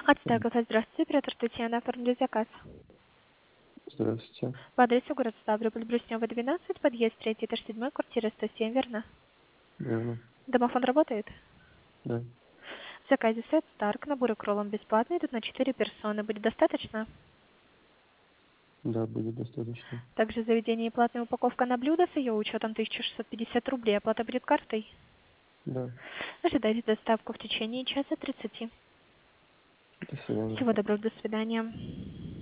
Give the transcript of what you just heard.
Ацтека, здравствуйте, оператор Татьяна, оформили заказ. Здравствуйте. По адресу город Ставрополь, Брюснева, 12, подъезд 3, этаж 7, квартира 107, верно? Верно. Домофон работает? Да. В заказе сет Старк, наборы к роллам бесплатные, идут на 4 персоны. Будет достаточно? Да, будет достаточно. Также в заведении платная упаковка на блюдо с ее учетом 1650 рублей. Оплата будет картой. Да. Ожидайте доставку в течение часа 30. До свидания. Всего доброго, до свидания.